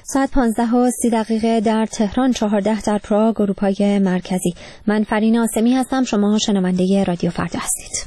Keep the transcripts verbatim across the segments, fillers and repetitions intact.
ساعت پانزده و سی دقیقه در تهران، چهارده در پراگ، اروپای مرکزی. من فرین آسمی هستم. شما شنونده رادیو فردا هستید.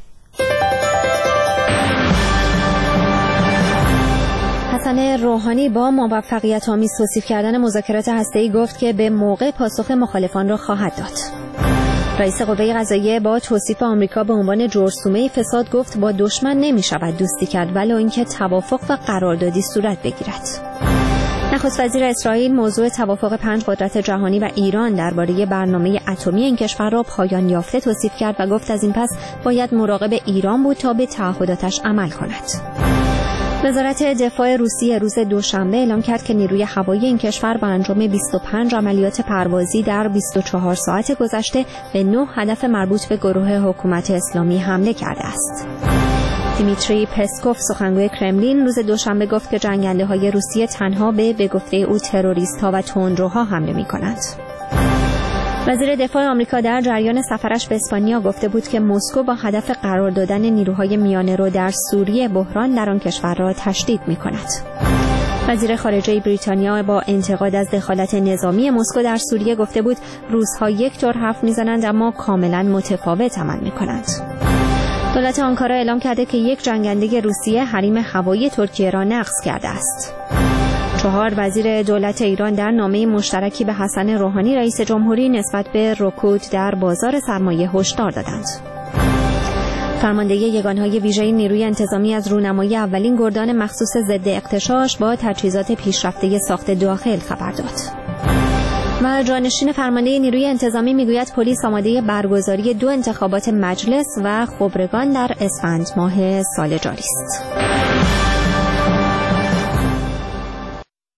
حسن روحانی با موفقیت آمیز توصیف کردن مذاکرات هسته‌ای گفت که به موقع پاسخ مخالفان را خواهد داد. رئیس قوه قضاییه با توصیف آمریکا به عنوان جرثومه فساد گفت با دشمن نمی شود دوستی کرد ولو اینکه توافق و قراردادی صورت بگیرد. نخست وزیر اسرائیل موضوع توافق پنج قدرت جهانی و ایران درباره برنامه اتمی این کشور را پایان یافته توصیف کرد و گفت از این پس باید مراقب ایران بود تا به تعهداتش عمل کند. وزارت دفاع روسیه روز دوشنبه اعلام کرد که نیروی هوایی این کشور با انجام بیست و پنج عملیات پروازی در بیست و چهار ساعت گذشته به نه هدف مربوط به گروه حکومت اسلامی حمله کرده است. دیمیتری پسکوف سخنگوی کرملین روز دوشنبه گفت که جنگنده‌های روسیه تنها به به گفته او تروریست‌ها و تندروها حمله می‌کنند. وزیر دفاع آمریکا در جریان سفرش به اسپانیا گفته بود که مسکو با هدف قرار دادن نیروهای میانه‌رو در سوریه بحران در آن کشور را تشدید می‌کند. وزیر خارجه بریتانیا با انتقاد از دخالت نظامی مسکو در سوریه گفته بود روس‌ها یک طور حرف می‌زنند اما کاملاً متفاوت عمل می‌کنند. دولت آنکارا اعلام کرده که یک جنگنده روسیه حریم هوایی ترکیه را نقض کرده است. چهار وزیر دولت ایران در نامه مشترکی به حسن روحانی رئیس جمهوری نسبت به رکود در بازار سرمایه هشدار دادند. فرمانده یگانهای ویژه نیروی انتظامی از رونمایی اولین گردان مخصوص ضد اغتشاش با تجهیزات پیشرفته ساخت داخل خبر داد. و جانشین فرمانده نیروی انتظامی میگوید پلیس آماده برگزاری دو انتخابات مجلس و خبرگان در اسفند ماه سال جاری است.